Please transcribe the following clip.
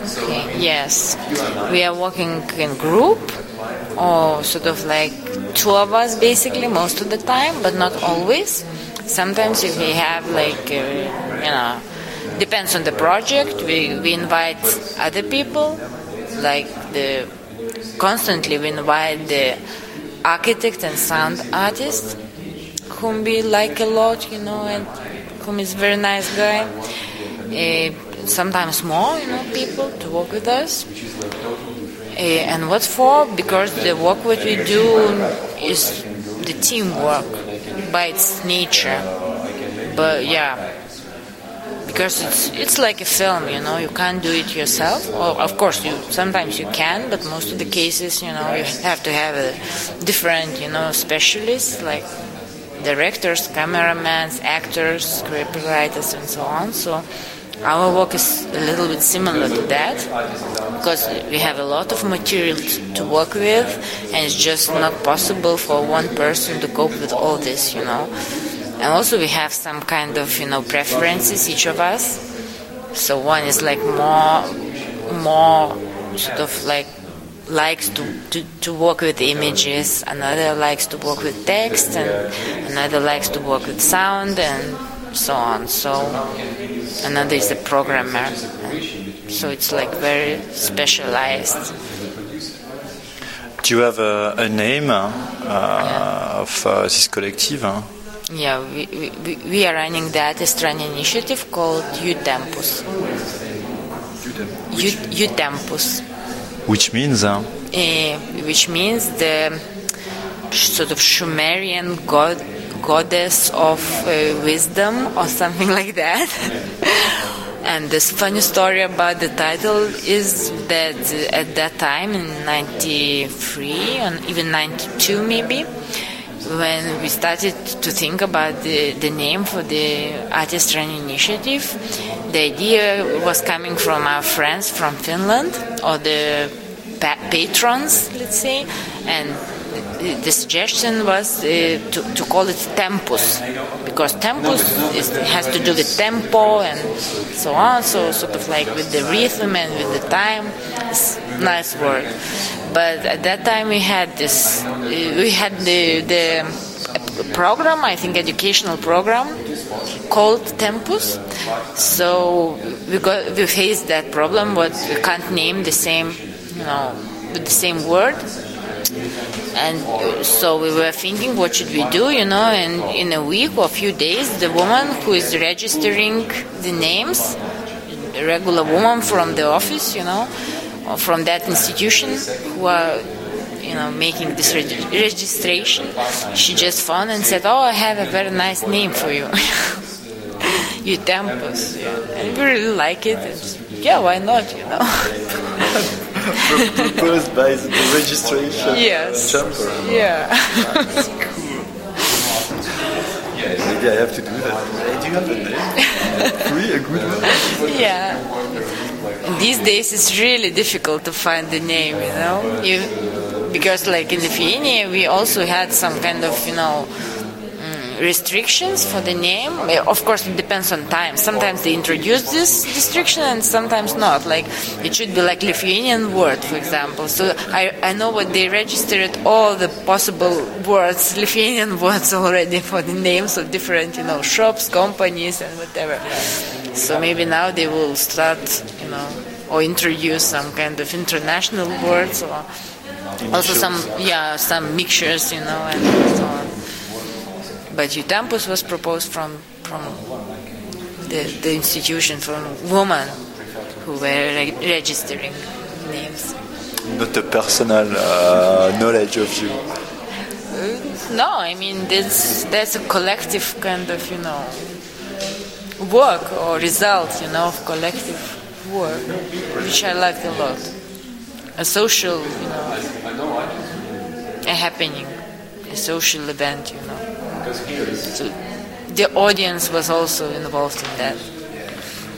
Okay, yes. We are working in group, or sort of like two of us basically most of the time, but not always. Sometimes if we have like, depends on the project, we invite other people, like constantly we invite the architect and sound artist, whom we like a lot, and whom is a very nice guy. Sometimes more, people to work with us. And what for? Because the work what we do is the teamwork by its nature. But yeah, because it's like a film, you can't do it yourself. Or of course, sometimes you can, but most of the cases, you have to have a different, specialists like directors, cameramans, actors, script writers, and so on. So our work is a little bit similar to that, because we have a lot of material to work with, and it's just not possible for one person to cope with all this, And also we have some kind of, preferences, each of us. So one is like more sort of like likes to work with images, another likes to work with text, and another likes to work with sound, and so on. So another is a programmer. So it's like very specialized. Do you have a name of this collective? Yeah, we are running the Artist Run initiative called UTempus. UTempus. Which means? Which means the sort of Sumerian goddess of wisdom or something like that. And this funny story about the title is that at that time in 93 and even 92 maybe, when we started to think about the name for the Artist Run initiative, the idea was coming from our friends from Finland, or the patrons, let's say, and the suggestion was to call it Tempus, because Tempus has to do with tempo and so on, so sort of like with the rhythm and with the time. It's a nice word. But at that time we had the program, I think educational program, called Tempus. So we faced that problem, but we can't name the same, with the same word. And so we were thinking, what should we do, and in a week or a few days, the woman who is registering the names, a regular woman from the office, or from that institution who are, making this registration, she just found and said, "Oh, I have a very nice name for you." UTempus, and we really like it. Yeah, why not, Proposed by the registration. Yes. Chamber. Yeah. That's cool. Maybe I have to do that. Do you have a name? Really, a good one? Yeah. And these days it's really difficult to find the name, because like in Lithuania we also had some kind of, restrictions for the name. Of course, it depends on time. Sometimes they introduce this restriction and sometimes not. Like, it should be like Lithuanian word, for example. So I know what they registered all the possible words, Lithuanian words already for the names of different, shops, companies, and whatever. So maybe now they will start, or introduce some kind of international words, or also some mixtures, and so on. But UTempus was proposed from the institution, from women who were registering names. Not a personal knowledge of you. No, I mean that's a collective kind of work or result of collective work, which I liked a lot. A social a happening, a social event, So the audience was also involved in that.